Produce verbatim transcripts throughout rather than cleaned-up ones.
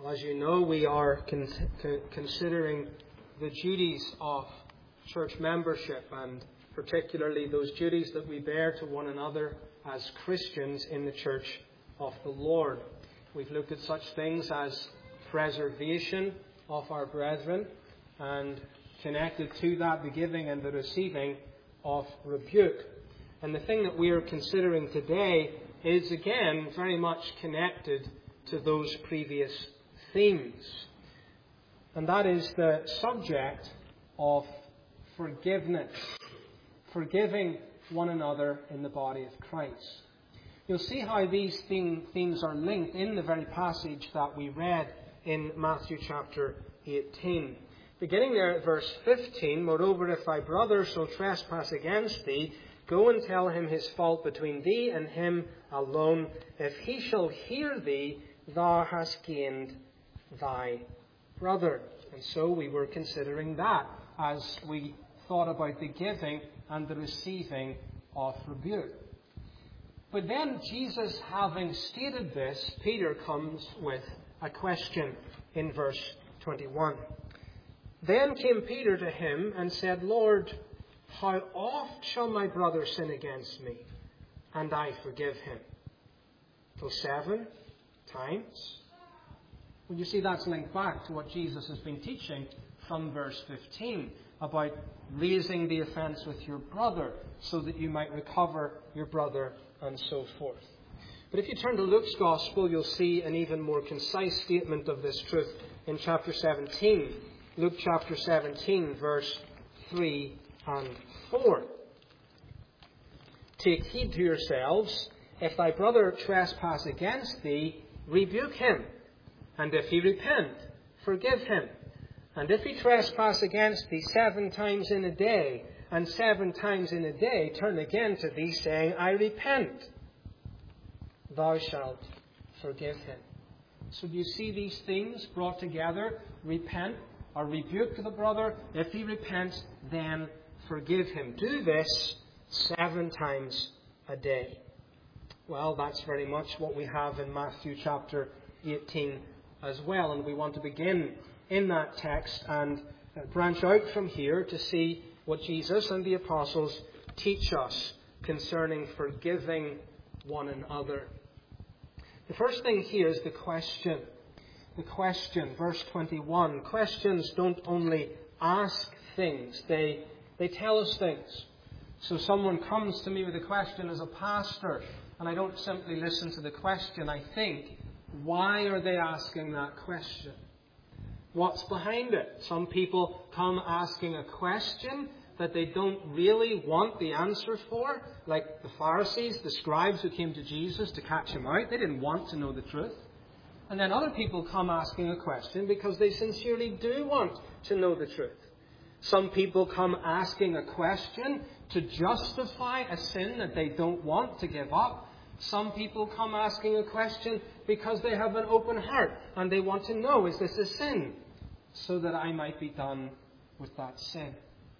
Well, as you know, we are con- con- considering the duties of church membership, and particularly those duties that we bear to one another as Christians in the church of the Lord. We've looked at such things as preservation of our brethren, and connected to that, the giving and the receiving of rebuke. And the thing that we are considering today is again very much connected to those previous themes. And that is the subject of forgiveness. Forgiving one another in the body of Christ. You'll see how these themes are linked in the very passage that we read in Matthew chapter eighteen. Beginning there at verse fifteen, "Moreover, if thy brother shall trespass against thee, go and tell him his fault between thee and him alone. If he shall hear thee, thou hast gained thy brother." And so we were considering that as we thought about the giving and the receiving of rebuke. But then Jesus, having stated this, Peter comes with a question in verse twenty-one. "Then came Peter to him and said, Lord, how oft shall my brother sin against me, and I forgive him? Till seven times?" Well, you see, that's linked back to what Jesus has been teaching from verse fifteen about raising the offence with your brother so that you might recover your brother and so forth. But if you turn to Luke's Gospel, you'll see an even more concise statement of this truth in chapter seventeen. Luke chapter seventeen, verse three and four. "Take heed to yourselves. If thy brother trespass against thee, rebuke him. And if he repent, forgive him. And if he trespass against thee seven times in a day, and seven times in a day turn again to thee, saying, I repent, thou shalt forgive him." So do you see these things brought together? Repent, or rebuke the brother. If he repents, then forgive him. Do this seven times a day. Well, that's very much what we have in Matthew chapter eighteen as well. And we want to begin in that text and branch out from here to see what Jesus and the apostles teach us concerning forgiving one another. The first thing here is the question. The question, verse twenty-one. Questions don't only ask things, they, they tell us things. So someone comes to me with a question as a pastor, and I don't simply listen to the question. I think, why are they asking that question? What's behind it? Some people come asking a question that they don't really want the answer for, like the Pharisees, the scribes who came to Jesus to catch him out. They didn't want to know the truth. And then other people come asking a question because they sincerely do want to know the truth. Some people come asking a question to justify a sin that they don't want to give up. Some people come asking a question because they have an open heart and they want to know, is this a sin? So that I might be done with that sin.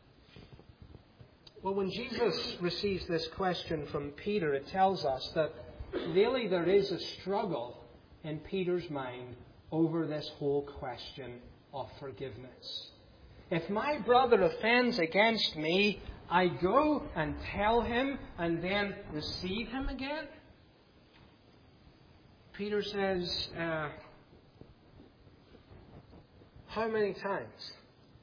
Well, when Jesus receives this question from Peter, it tells us that really there is a struggle in Peter's mind over this whole question of forgiveness. If my brother offends against me, I go and tell him and then receive him again? Peter says, uh, how many times?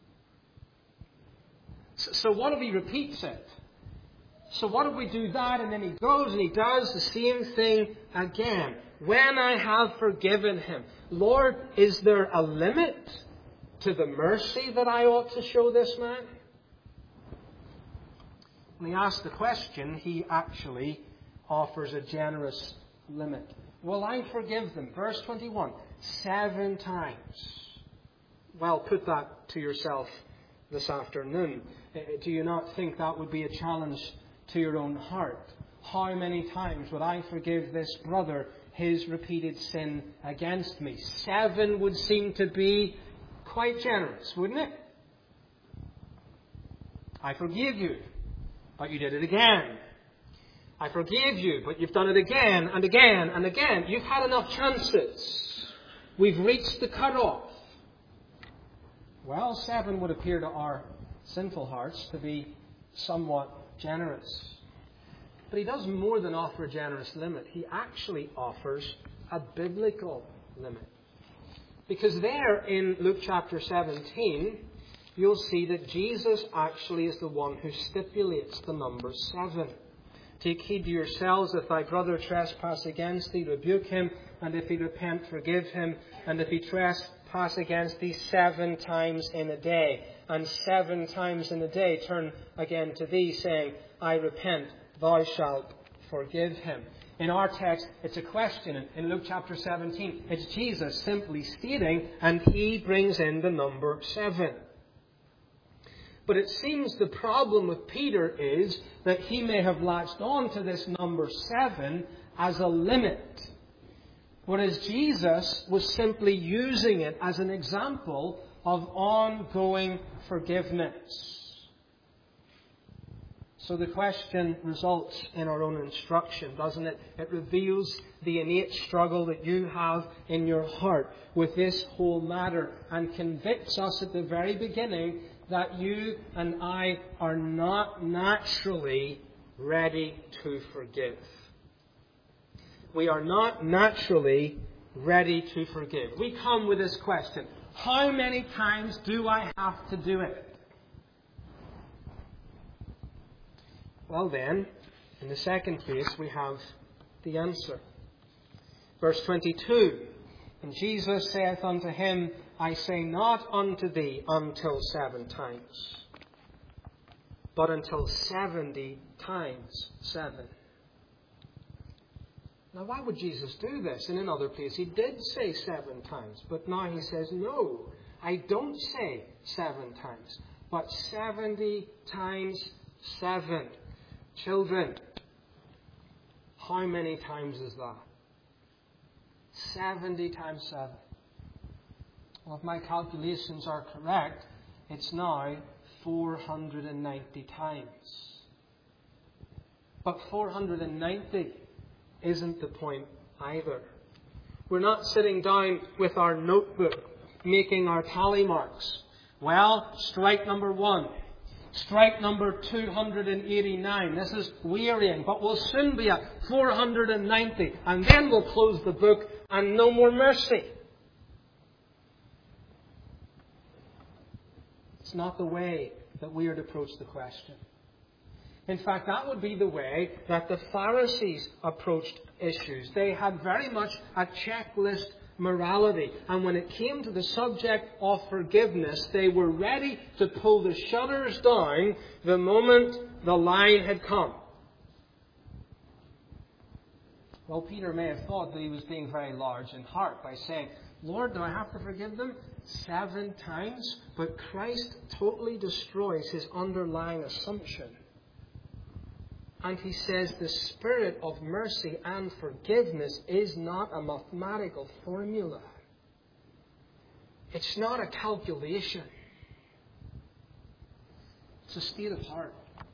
So, so what if he repeats it? So what if we do that and then he goes and he does the same thing again? When I have forgiven him, Lord, is there a limit to the mercy that I ought to show this man? When he asks the question, he actually offers a generous limit. Will I forgive them? Verse twenty-one, seven times. Well, put that to yourself this afternoon. Do you not think that would be a challenge to your own heart? How many times would I forgive this brother his repeated sin against me? Seven would seem to be quite generous, wouldn't it? I forgive you, but you did it again. I forgave you, but you've done it again and again and again. You've had enough chances. We've reached the cutoff. Well, seven would appear to our sinful hearts to be somewhat generous. But he does more than offer a generous limit. He actually offers a biblical limit. Because there in Luke chapter seventeen, you'll see that Jesus actually is the one who stipulates the number seven. Take heed to yourselves, if thy brother trespass against thee, rebuke him, and if he repent, forgive him, and if he trespass against thee seven times in a day, and seven times in a day turn again to thee, saying, I repent, thou shalt forgive him. In our text, it's a question. In Luke chapter seventeen, it's Jesus simply stating, and he brings in the number seven. But it seems the problem with Peter is that he may have latched on to this number seven as a limit, whereas Jesus was simply using it as an example of ongoing forgiveness. So the question results in our own instruction, doesn't it? It reveals the innate struggle that you have in your heart with this whole matter and convicts us at the very beginning that you and I are not naturally ready to forgive. We are not naturally ready to forgive. We come with this question, how many times do I have to do it? Well then, in the second place, we have the answer. Verse twenty-two, and Jesus saith unto him, I say not unto thee until seven times, but until seventy times seven. Now why would Jesus do this? In another place he did say seven times, but now he says, no, I don't say seven times, but seventy times seven. Children, how many times is that? seventy times seven. Well, if my calculations are correct, it's now four hundred ninety times. But four hundred ninety isn't the point either. We're not sitting down with our notebook, making our tally marks. Well, strike number one. Strike number two hundred eighty-nine. This is wearying, but we'll soon be at four hundred ninety. And then we'll close the book and no more mercy. It's not the way that we are to approach the question. In fact, that would be the way that the Pharisees approached issues. They had very much a checklist morality. And when it came to the subject of forgiveness, they were ready to pull the shutters down the moment the line had come. Well, Peter may have thought that he was being very large in heart by saying, Lord, do I have to forgive them seven times? But Christ totally destroys his underlying assumption. And he says the spirit of mercy and forgiveness is not a mathematical formula. It's not a calculation. It's a state of heart.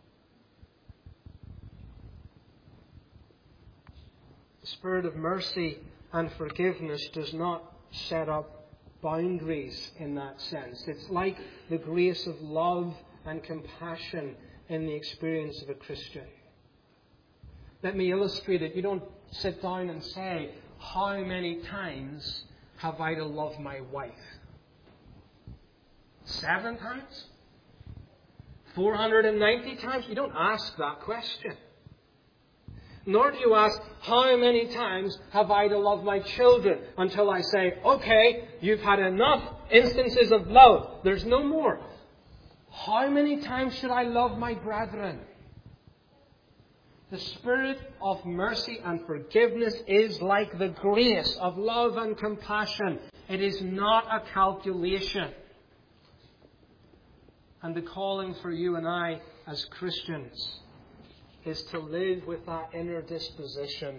The spirit of mercy and forgiveness does not set up boundaries in that sense. It's like the grace of love and compassion in the experience of a Christian. Let me illustrate it. You don't sit down and say, how many times have I to love my wife? Seven times? four hundred ninety times? You don't ask that question. Nor do you ask, how many times have I to love my children? Until I say, okay, you've had enough instances of love. There's no more. How many times should I love my brethren? The spirit of mercy and forgiveness is like the grace of love and compassion. It is not a calculation. And the calling for you and I as Christians is to live with that inner disposition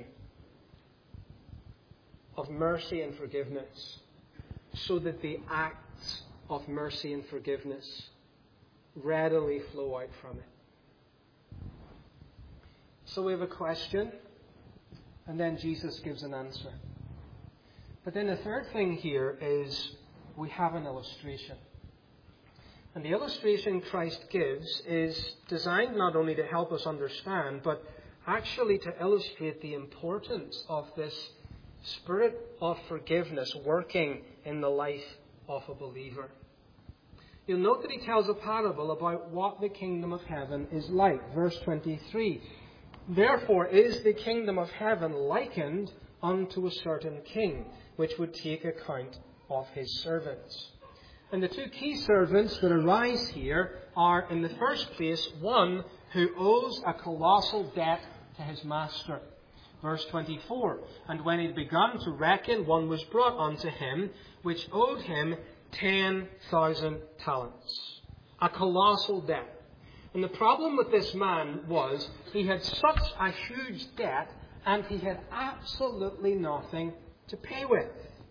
of mercy and forgiveness, so that the acts of mercy and forgiveness readily flow out from it. So we have a question, and then Jesus gives an answer. But then the third thing here is we have an illustration. And the illustration Christ gives is designed not only to help us understand, but actually to illustrate the importance of this spirit of forgiveness working in the life of a believer. You'll note that he tells a parable about what the kingdom of heaven is like. Verse twenty-three. Therefore is the kingdom of heaven likened unto a certain king, which would take account of his servants. And the two key servants that arise here are, in the first place, one who owes a colossal debt to his master. Verse twenty-four. And when he had begun to reckon, one was brought unto him, which owed him ten thousand talents. A colossal debt. And the problem with this man was he had such a huge debt and he had absolutely nothing to pay with.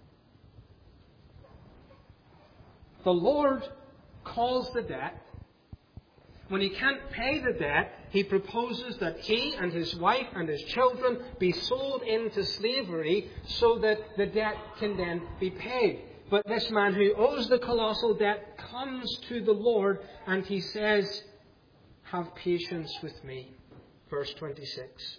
The Lord calls the debt. When he can't pay the debt, he proposes that he and his wife and his children be sold into slavery so that the debt can then be paid. But this man who owes the colossal debt comes to the Lord and he says, have patience with me. Verse twenty-six.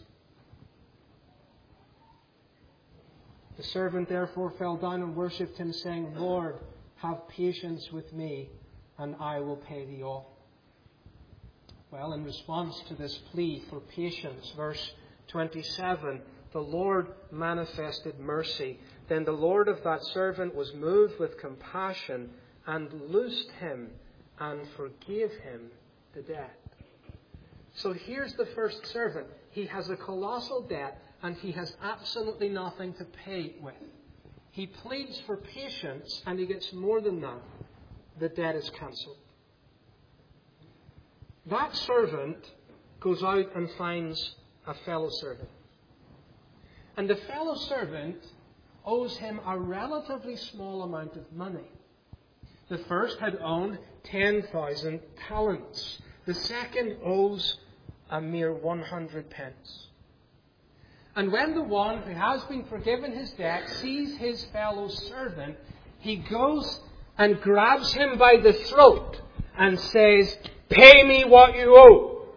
The servant therefore fell down and worshipped him, saying, Lord, have patience with me, and I will pay thee all. Well, in response to this plea for patience, verse twenty-seven, the Lord manifested mercy. Then the Lord of that servant was moved with compassion and loosed him and forgave him the debt. So here's the first servant. He has a colossal debt and he has absolutely nothing to pay with. He pleads for patience and he gets more than that. The debt is cancelled. That servant goes out and finds a fellow servant. And the fellow servant owes him a relatively small amount of money. The first had owned ten thousand talents. The second owes a mere one hundred pence. And when the one who has been forgiven his debt sees his fellow servant, he goes and grabs him by the throat and says, pay me what you owe.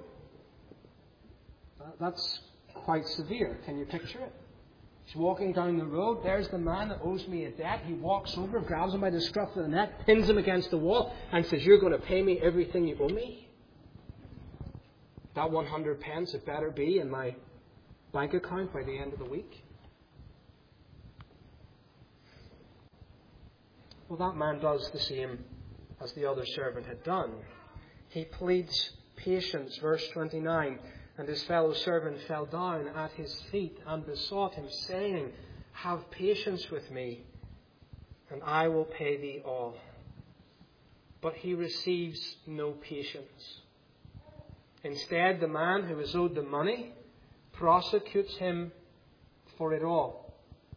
That's quite severe. Can you picture it? He's walking down the road. There's the man that owes me a debt. He walks over, grabs him by the scruff of the neck, pins him against the wall, and says, you're going to pay me everything you owe me? That one hundred pence had better be in my bank account by the end of the week. Well, that man does the same as the other servant had done. He pleads patience, verse twenty-nine. And his fellow servant fell down at his feet and besought him, saying, have patience with me, and I will pay thee all. But he receives no patience. Instead, the man who is owed the money prosecutes him for it all.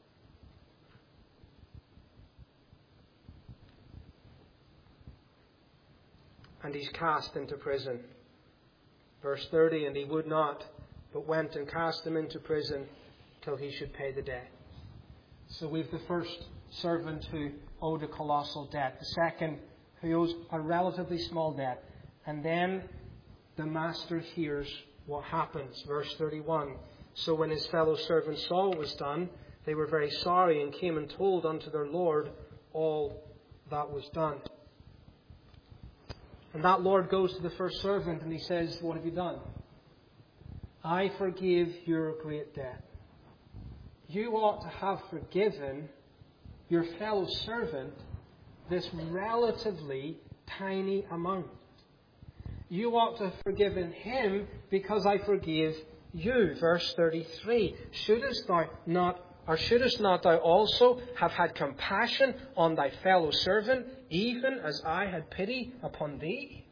And he's cast into prison. Verse thirty, and he would not, but went and cast him into prison till he should pay the debt. So we've the first servant who owed a colossal debt. The second who owes a relatively small debt. And then the master hears what happens. Verse thirty-one. So when his fellow servants saw what was done, they were very sorry and came and told unto their Lord all that was done. And that Lord goes to the first servant and he says, what have you done? I forgive your great debt. You ought to have forgiven your fellow servant this relatively tiny amount. You ought to have forgiven him because I forgave you. Verse thirty-three. Shouldest thou not, or shouldest not thou also have had compassion on thy fellow servant, even as I had pity upon thee?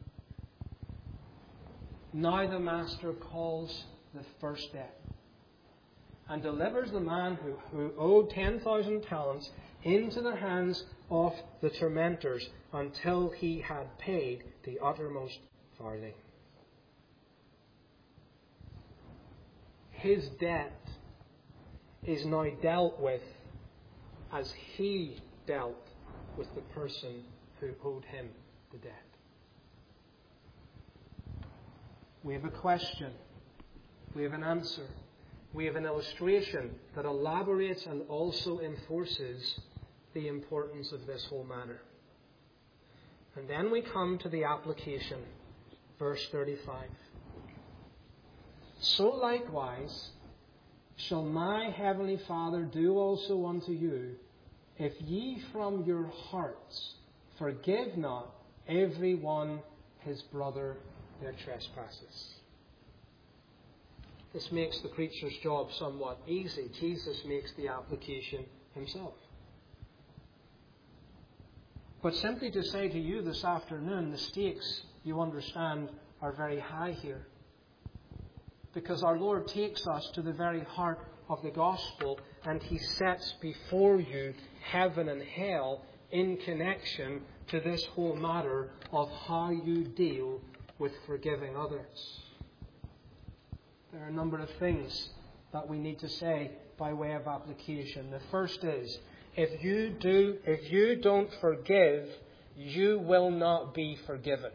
Now the master calls the first debt and delivers the man who, who owed ten thousand talents into the hands of the tormentors until he had paid the uttermost farthing. His debt is now dealt with as He dealt with the person who owed Him the debt. We have a question. We have an answer. We have an illustration that elaborates and also enforces the importance of this whole matter. And then we come to the application, verse thirty-five. So likewise shall my heavenly Father do also unto you, if ye from your hearts forgive not every one his brother their trespasses. This makes the preacher's job somewhat easy. Jesus makes the application Himself. But simply to say to you this afternoon, the stakes, you understand, are very high here. Because our Lord takes us to the very heart of the gospel, and He sets before you heaven and hell in connection to this whole matter of how you deal with forgiving others. There are a number of things that we need to say by way of application. The first is, if you do, if you don't forgive, you will not be forgiven.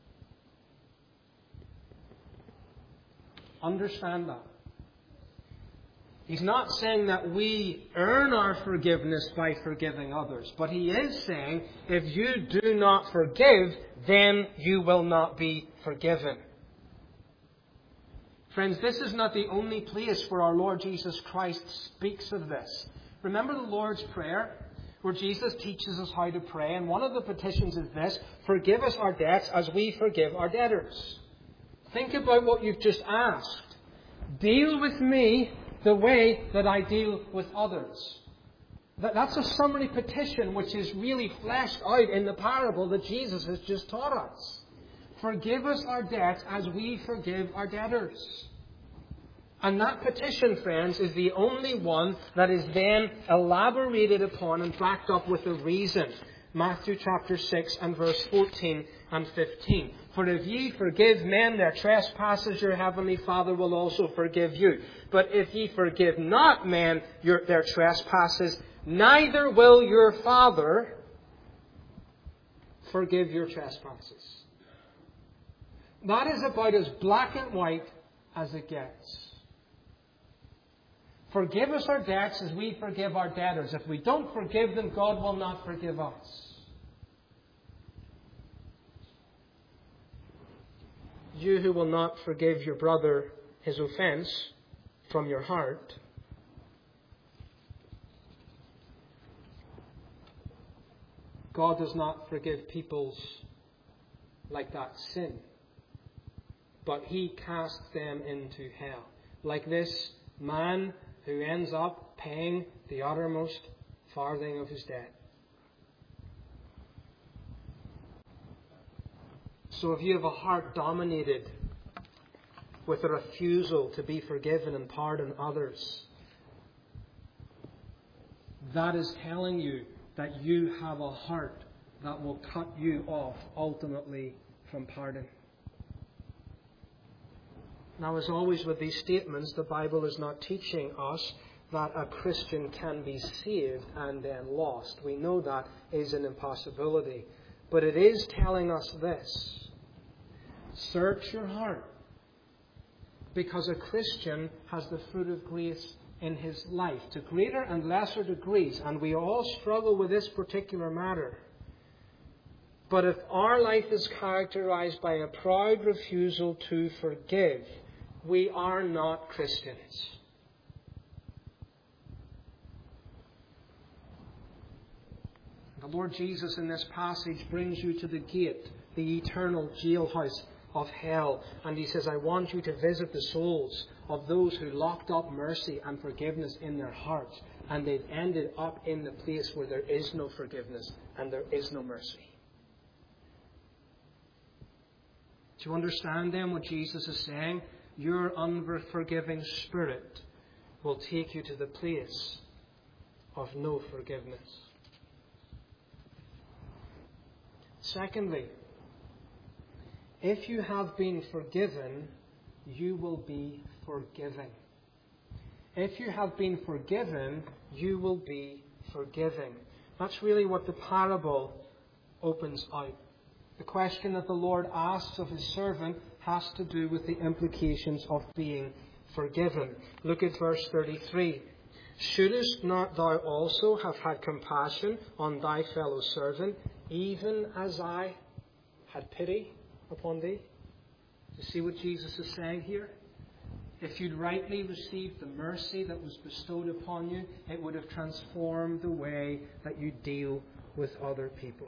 Understand that. He's not saying that we earn our forgiveness by forgiving others, but He is saying, if you do not forgive, then you will not be forgiven. Friends, this is not the only place where our Lord Jesus Christ speaks of this. Remember the Lord's Prayer, where Jesus teaches us how to pray, and one of the petitions is this: forgive us our debts as we forgive our debtors. Think about what you've just asked. Deal with me the way that I deal with others. That, that's a summary petition which is really fleshed out in the parable that Jesus has just taught us. Forgive us our debts as we forgive our debtors. And that petition, friends, is the only one that is then elaborated upon and backed up with a reason. Matthew chapter six and verse fourteen and fifteen. For if ye forgive men their trespasses, your heavenly Father will also forgive you. But if ye forgive not men your, their trespasses, neither will your Father forgive your trespasses. That is about as black and white as it gets. Forgive us our debts as we forgive our debtors. If we don't forgive them, God will not forgive us. You who will not forgive your brother his offence from your heart, God does not forgive people's like that sin, but He casts them into hell. Like this man who ends up paying the uttermost farthing of his debt. So if you have a heart dominated with a refusal to be forgiven and pardon others, that is telling you that you have a heart that will cut you off ultimately from pardon. Now, as always with these statements, the Bible is not teaching us that a Christian can be saved and then lost. We know that is an impossibility. But it is telling us this: search your heart, because a Christian has the fruit of grace in his life to greater and lesser degrees, and we all struggle with this particular matter. But if our life is characterized by a proud refusal to forgive, we are not Christians. The Lord Jesus in this passage brings you to the gate, the eternal jailhouse of hell. And He says, I want you to visit the souls of those who locked up mercy and forgiveness in their hearts. And they've ended up in the place where there is no forgiveness and there is no mercy. Do you understand then what Jesus is saying? Your unforgiving spirit will take you to the place of no forgiveness. Secondly, if you have been forgiven, you will be forgiving. If you have been forgiven, you will be forgiving. That's really what the parable opens out. The question that the Lord asks of his servant has to do with the implications of being forgiven. Look at verse thirty-three. Shouldest not thou also have had compassion on thy fellow servant, even as I had pity upon thee? Do you see what Jesus is saying here? If you'd rightly received the mercy that was bestowed upon you, it would have transformed the way that you deal with other people.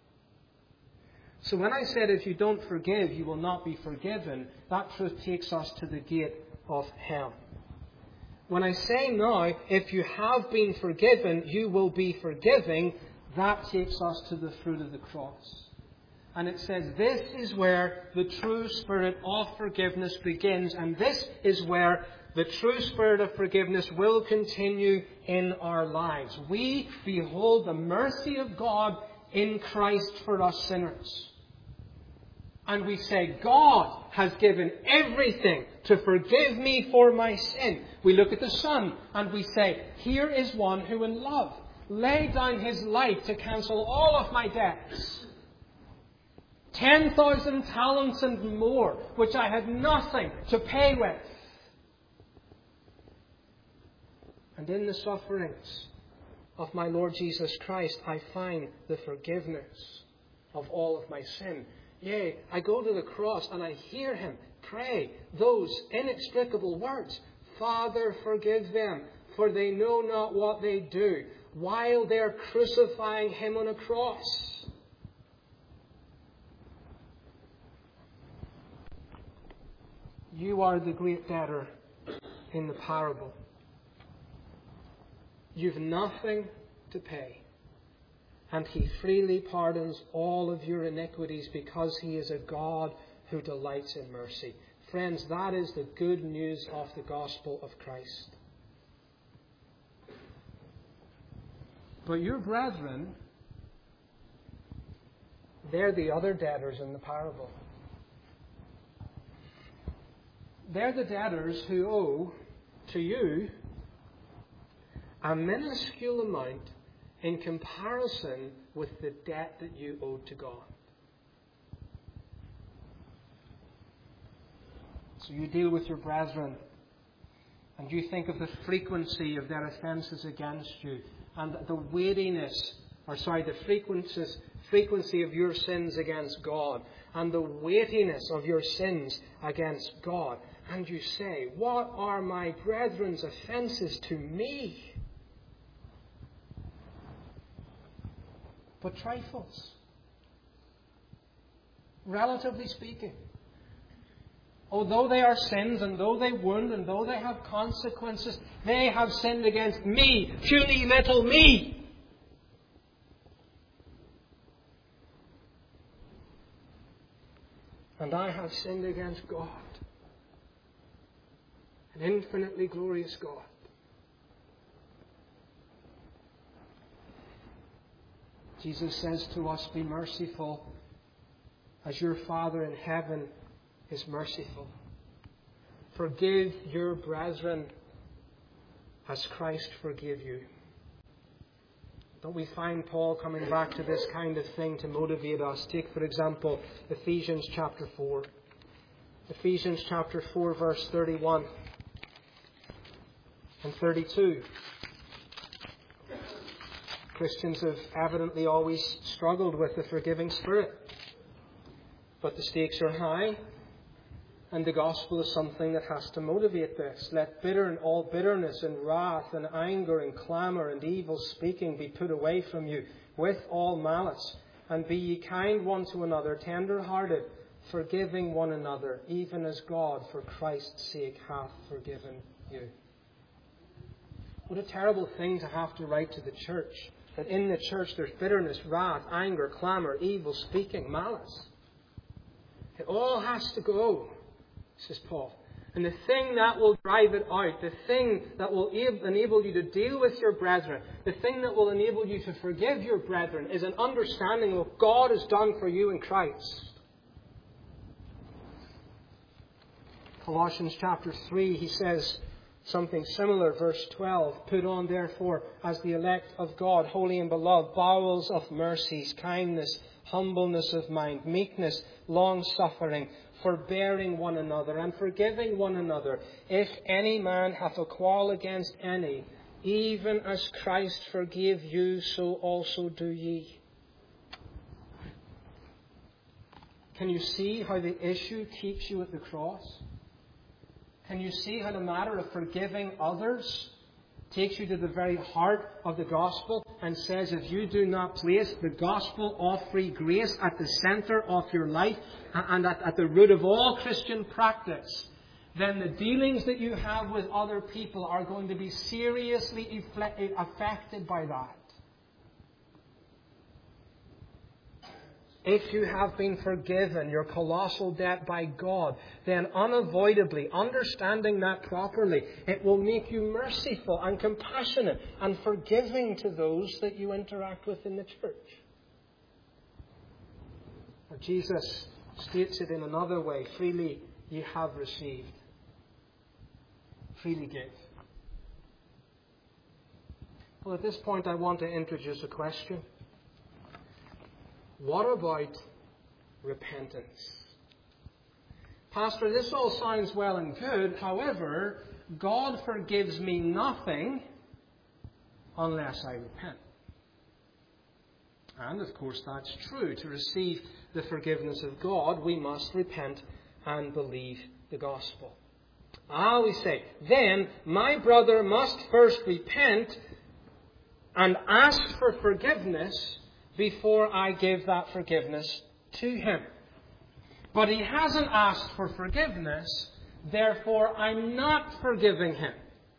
So when I said if you don't forgive, you will not be forgiven, that truth takes us to the gate of hell. When I say now, if you have been forgiven, you will be forgiving, that takes us to the fruit of the cross. And it says this is where the true spirit of forgiveness begins, and this is where the true spirit of forgiveness will continue in our lives. We behold the mercy of God in Christ for us sinners. And we say, God has given everything to forgive me for my sin. We look at the Son and we say, here is one who in love laid down his life to cancel all of my debts. Ten thousand talents and more, which I had nothing to pay with. And in the sufferings of my Lord Jesus Christ, I find the forgiveness of all of my sin. Yea, I go to the cross and I hear him pray those inexplicable words. Father, forgive them, for they know not what they do, while they are crucifying him on a cross. You are the great debtor in the parable. You've nothing to pay. And he freely pardons all of your iniquities because he is a God who delights in mercy. Friends, that is the good news of the gospel of Christ. But your brethren, they're the other debtors in the parable. They're the debtors who owe to you a minuscule amount in comparison with the debt that you owe to God. So you deal with your brethren and you think of the frequency of their offences against you and the weightiness, or sorry, the frequencies, frequency of your sins against God and the weightiness of your sins against God. And you say, what are my brethren's offences to me? But trifles, relatively speaking. Although they are sins, and though they wound, and though they have consequences, they have sinned against me, puny little me. And I have sinned against God, an infinitely glorious God. Jesus says to us, be merciful as your Father in heaven is merciful. Forgive your brethren as Christ forgave you. Don't we find Paul coming back to this kind of thing to motivate us? Take, for example, Ephesians chapter four. Ephesians chapter four, verse thirty-one and thirty-two. Christians have evidently always struggled with the forgiving spirit. But the stakes are high, and the gospel is something that has to motivate this. Let bitter and all bitterness and wrath and anger and clamour and evil speaking be put away from you with all malice. And be ye kind one to another, tender-hearted, forgiving one another, even as God for Christ's sake hath forgiven you. What a terrible thing to have to write to the church. That in the church there's bitterness, wrath, anger, clamour, evil speaking, malice. It all has to go, says Paul. And the thing that will drive it out, the thing that will enable you to deal with your brethren, the thing that will enable you to forgive your brethren is an understanding of what God has done for you in Christ. Colossians chapter three, he says, Something similar, verse twelve. Put on, therefore, as the elect of God, holy and beloved, bowels of mercies, kindness, humbleness of mind, meekness, long-suffering, forbearing one another, and forgiving one another. If any man hath a quarrel against any, even as Christ forgave you, so also do ye. Can you see how the issue keeps you at the cross? Can you see how the matter of forgiving others takes you to the very heart of the gospel and says, if you do not place the gospel of free grace at the centre of your life and at, at the root of all Christian practice, then the dealings that you have with other people are going to be seriously affected by that. If you have been forgiven your colossal debt by God, then unavoidably, understanding that properly, it will make you merciful and compassionate and forgiving to those that you interact with in the church. Or Jesus states it in another way: freely ye have received, freely give. Well, at this point I want to introduce a question. What about repentance? Pastor, this all sounds well and good. However, God forgives me nothing unless I repent. And, of course, that's true. To receive the forgiveness of God, we must repent and believe the gospel. Ah, we say, then my brother must first repent and ask for forgiveness before I give that forgiveness to him. But he hasn't asked for forgiveness, therefore I'm not forgiving him.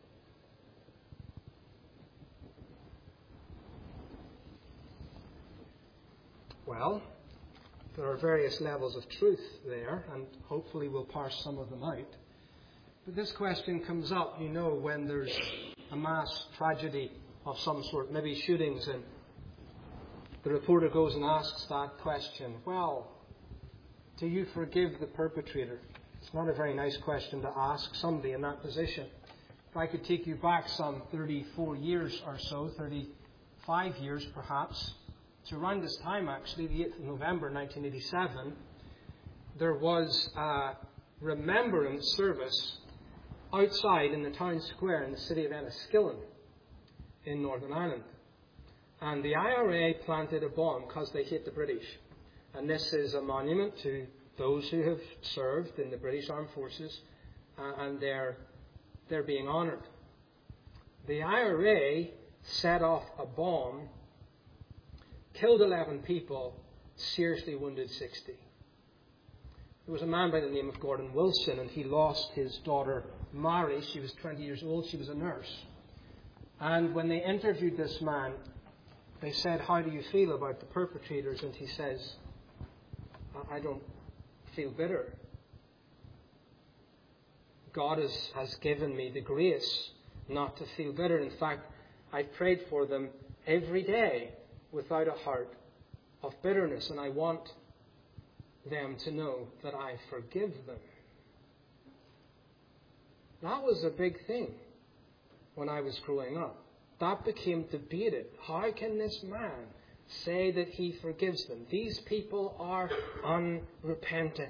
Well, there are various levels of truth there, and hopefully we'll parse some of them out. But this question comes up, you know, when there's a mass tragedy of some sort, maybe shootings, and the reporter goes and asks that question. Well, do you forgive the perpetrator? It's not a very nice question to ask somebody in that position. If I could take you back some thirty-four years or so, thirty-five years perhaps, to around this time actually, the eighth of November nineteen eighty-seven, there was a remembrance service outside in the town square in the city of Enniskillen in Northern Ireland. And the I R A planted a bomb because they hate the British. And this is a monument to those who have served in the British Armed Forces, uh, and they're, they're being honoured. The I R A set off a bomb, killed eleven people, seriously wounded sixty. There was a man by the name of Gordon Wilson, and he lost his daughter Mary. She was twenty years old. She was a nurse. And when they interviewed this man, they said, how do you feel about the perpetrators? And he says, I don't feel bitter. God has, has given me the grace not to feel bitter. In fact, I prayed for them every day without a heart of bitterness. And I want them to know that I forgive them. That was a big thing when I was growing up. That became debated. How can this man say that he forgives them? These people are unrepentant.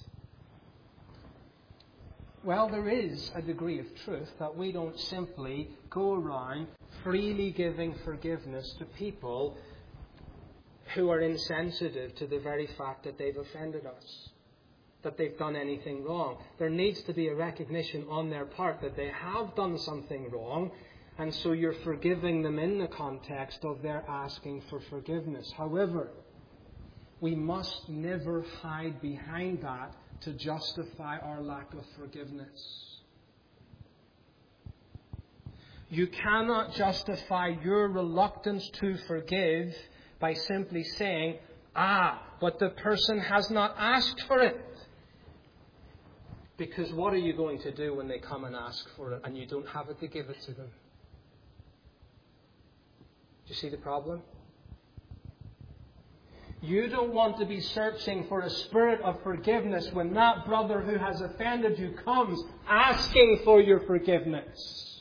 Well, there is a degree of truth that we don't simply go around freely giving forgiveness to people who are insensitive to the very fact that they've offended us, that they've done anything wrong. There needs to be a recognition on their part that they have done something wrong, and so you're forgiving them in the context of their asking for forgiveness. However, we must never hide behind that to justify our lack of forgiveness. You cannot justify your reluctance to forgive by simply saying, ah, but the person has not asked for it. Because what are you going to do when they come and ask for it and you don't have it to give it to them? Do you see the problem? You don't want to be searching for a spirit of forgiveness when that brother who has offended you comes asking for your forgiveness.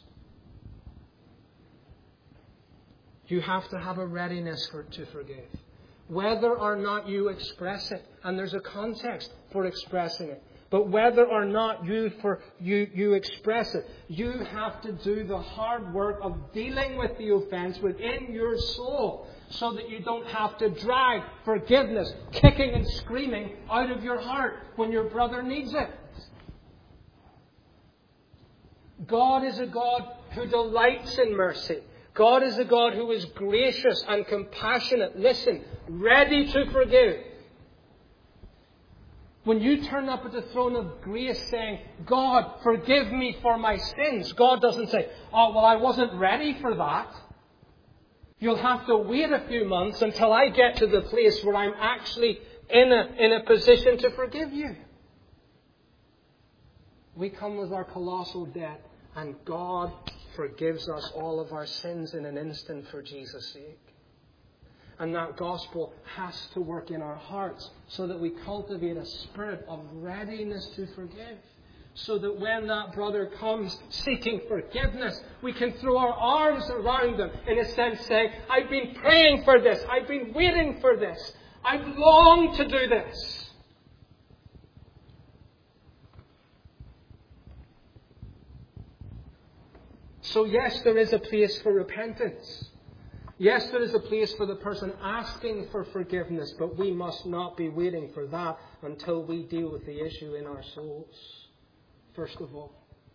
You have to have a readiness for, to forgive. Whether or not you express it, and there's a context for expressing it, but whether or not you, for, you, you express it, you have to do the hard work of dealing with the offense within your soul, so that you don't have to drag forgiveness, kicking and screaming, out of your heart when your brother needs it. God is a God who delights in mercy. God is a God who is gracious and compassionate. Listen, ready to forgive. When you turn up at the throne of grace saying, God, forgive me for my sins, God doesn't say, oh, well, I wasn't ready for that. You'll have to wait a few months until I get to the place where I'm actually in a, in a position to forgive you. We come with our colossal debt, and God forgives us all of our sins in an instant for Jesus' sake. And that gospel has to work in our hearts so that we cultivate a spirit of readiness to forgive. So that when that brother comes seeking forgiveness, we can throw our arms around them, in a sense saying, I've been praying for this. I've been waiting for this. I've longed to do this. So yes, there is a place for repentance. Yes, there is a place for the person asking for forgiveness, but we must not be waiting for that until we deal with the issue in our souls. First of all.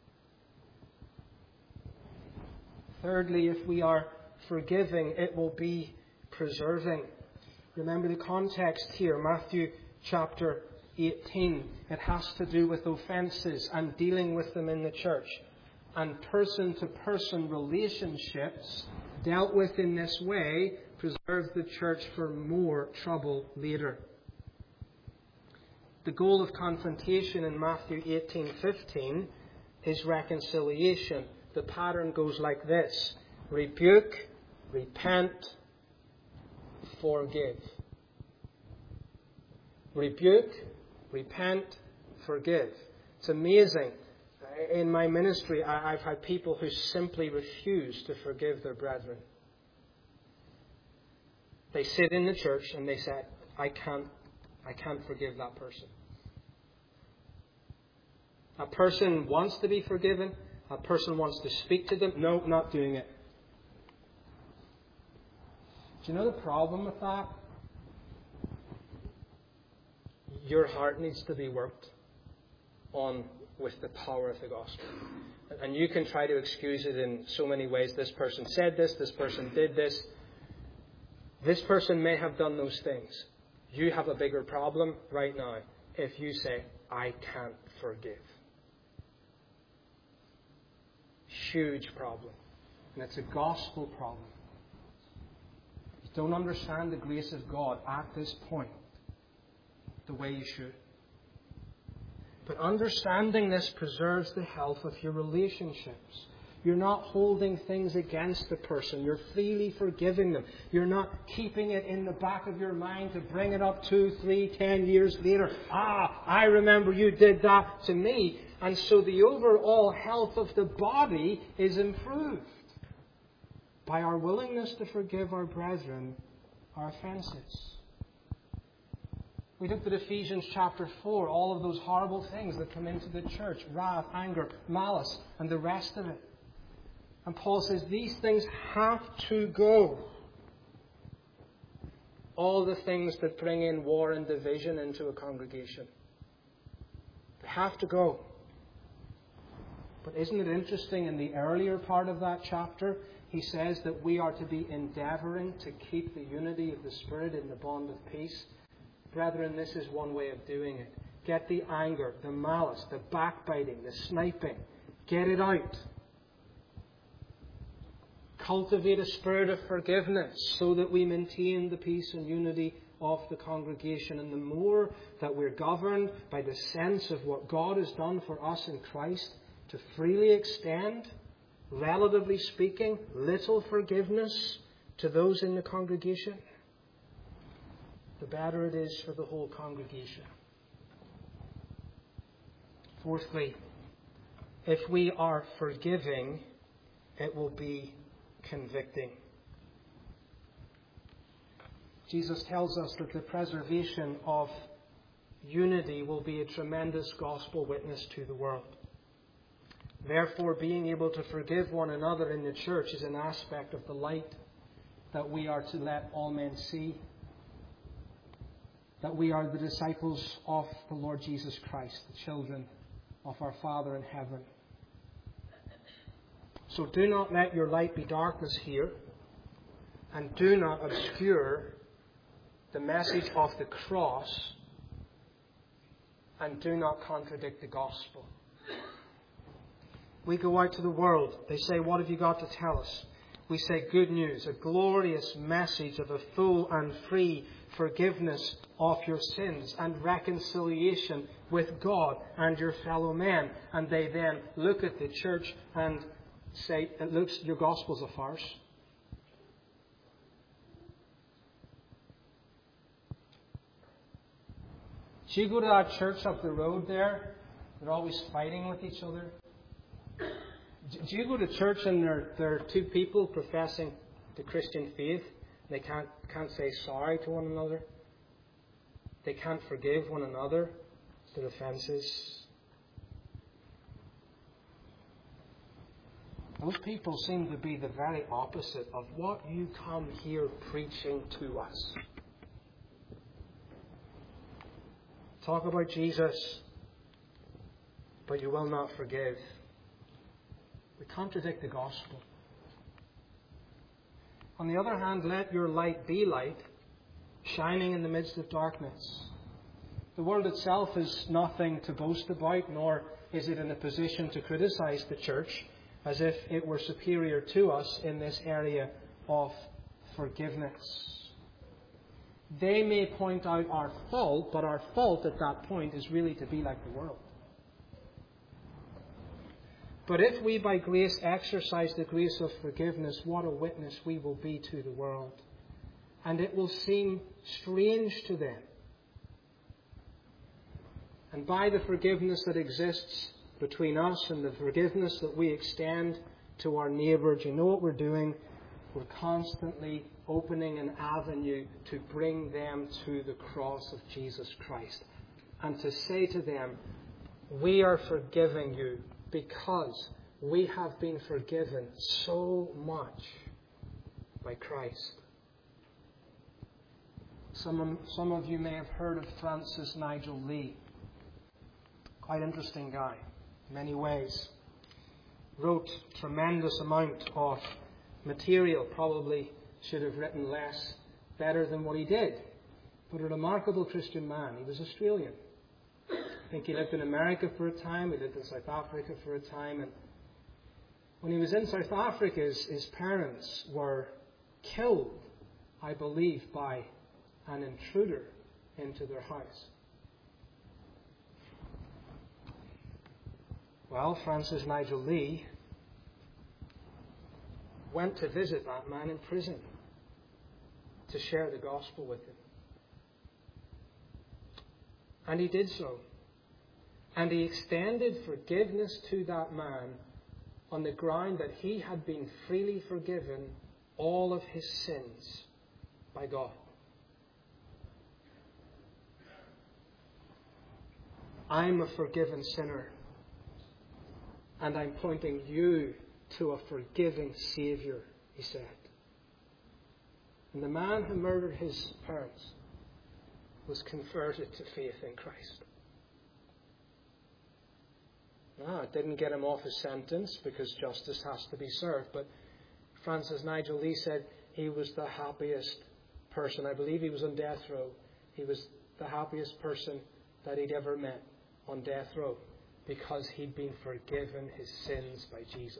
Thirdly, if we are forgiving, it will be preserving. Remember the context here, Matthew chapter eighteen. It has to do with offences and dealing with them in the church. And person-to-person relationships dealt with in this way preserve the church for more trouble later. The goal of confrontation in Matthew eighteen fifteen is reconciliation. The pattern goes like this: rebuke, repent, forgive. Rebuke, repent, forgive. It's amazing. In my ministry, I've had people who simply refuse to forgive their brethren. They sit in the church and they say, I can't, I can't forgive that person. A person wants to be forgiven. A person wants to speak to them. No, not doing it. Do you know the problem with that? Your heart needs to be worked on with the power of the gospel. And you can try to excuse it in so many ways. This person said this, this person did this. This person may have done those things. You have a bigger problem right now if you say, I can't forgive. Huge problem. And it's a gospel problem. You don't understand the grace of God at this point the way you should. But understanding this preserves the health of your relationships. You're not holding things against the person. You're freely forgiving them. You're not keeping it in the back of your mind to bring it up two, three, ten years later. Ah, I remember you did that to me. And so the overall health of the body is improved by our willingness to forgive our brethren our offences. We looked at Ephesians chapter four, all of those horrible things that come into the church: wrath, anger, malice, and the rest of it. And Paul says these things have to go. All the things that bring in war and division into a congregation. They have to go. But isn't it interesting, in the earlier part of that chapter, he says that we are to be endeavouring to keep the unity of the Spirit in the bond of peace. Brethren, this is one way of doing it. Get the anger, the malice, the backbiting, the sniping. Get it out. Cultivate a spirit of forgiveness so that we maintain the peace and unity of the congregation. And the more that we're governed by the sense of what God has done for us in Christ, to freely extend, relatively speaking, little forgiveness to those in the congregation, the better it is for the whole congregation. Fourthly, if we are forgiving, it will be convicting. Jesus tells us that the preservation of unity will be a tremendous gospel witness to the world. Therefore, being able to forgive one another in the church is an aspect of the light that we are to let all men see. That we are the disciples of the Lord Jesus Christ, the children of our Father in heaven. So do not let your light be darkness here, and do not obscure the message of the cross, and do not contradict the gospel. We go out to the world. They say, what have you got to tell us? We say good news, a glorious message of a full and free forgiveness of your sins and reconciliation with God and your fellow men. And they then look at the church and say, it looks, your gospel's a farce. Do you go to that church up the road there? They're always fighting with each other. Do you go to church and there, there are two people professing the Christian faith? They can't, can't say sorry to one another. They can't forgive one another their offences. Those people seem to be the very opposite of what you come here preaching to us. Talk about Jesus, but you will not forgive. We contradict the gospel. On the other hand, let your light be light, shining in the midst of darkness. The world itself is nothing to boast about, nor is it in a position to criticize the church as if it were superior to us in this area of forgiveness. They may point out our fault, but our fault at that point is really to be like the world. But if we by grace exercise the grace of forgiveness, what a witness we will be to the world. And it will seem strange to them. And by the forgiveness that exists between us and the forgiveness that we extend to our neighbour, do you know what we're doing? We're constantly opening an avenue to bring them to the cross of Jesus Christ. And to say to them, we are forgiving you because we have been forgiven so much by Christ. Some, some of you may have heard of Francis Nigel Lee. Quite interesting guy in many ways. Wrote a tremendous amount of material, probably should have written less, better than what he did. But a remarkable Christian man. He was Australian. I think he lived in America for a time. He lived in South Africa for a time. And when he was in South Africa, his, his parents were killed, I believe, by an intruder into their house. Well, Francis Nigel Lee went to visit that man in prison to share the gospel with him. And he did so. And he extended forgiveness to that man on the ground that he had been freely forgiven all of his sins by God. I'm a forgiven sinner, and I'm pointing you to a forgiving Saviour, he said. And the man who murdered his parents was converted to faith in Christ. No, it didn't get him off his sentence because justice has to be served. But Francis Nigel Lee said he was the happiest person. I believe he was on death row. He was the happiest person that he'd ever met on death row because he'd been forgiven his sins by Jesus.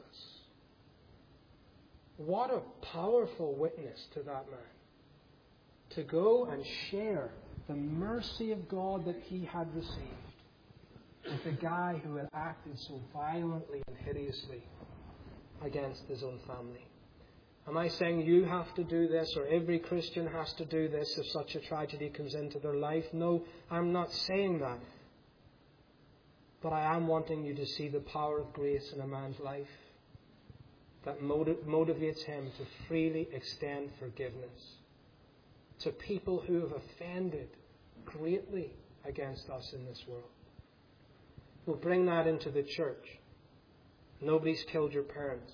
What a powerful witness to that man. To go and share the mercy of God that he had received with the guy who had acted so violently and hideously against his own family. Am I saying you have to do this or every Christian has to do this if such a tragedy comes into their life? No, I'm not saying that. But I am wanting you to see the power of grace in a man's life that motiv- motivates him to freely extend forgiveness to people who have offended greatly against us in this world. We'll bring that into the church. Nobody's killed your parents.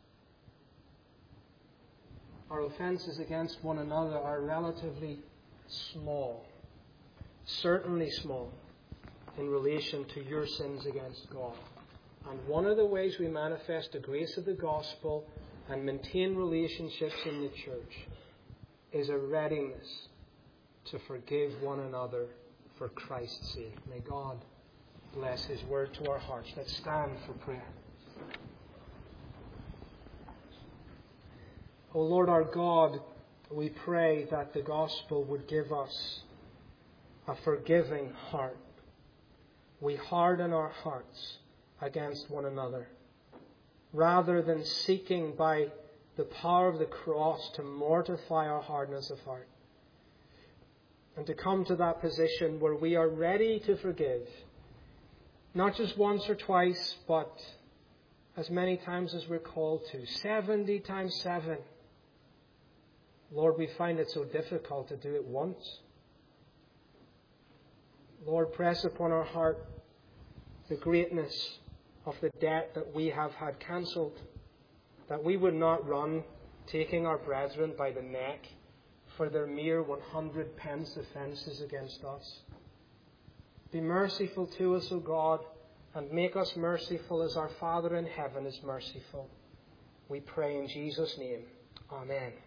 Our offences against one another are relatively small, certainly small, in relation to your sins against God. And one of the ways we manifest the grace of the gospel and maintain relationships in the church is a readiness to forgive one another for Christ's sake. May God bless His word to our hearts. Let's stand for prayer. O Lord our God, we pray that the gospel would give us a forgiving heart. We harden our hearts against one another, rather than seeking by the power of the cross to mortify our hardness of heart, and to come to that position where we are ready to forgive, not just once or twice, but as many times as we're called to, seventy times seven. Lord, we find it so difficult to do it once. Lord, press upon our heart the greatness of the debt that we have had cancelled, that we would not run taking our brethren by the neck for their mere one hundred pence offences against us. Be merciful to us, O God, and make us merciful as our Father in heaven is merciful. We pray in Jesus' name. Amen.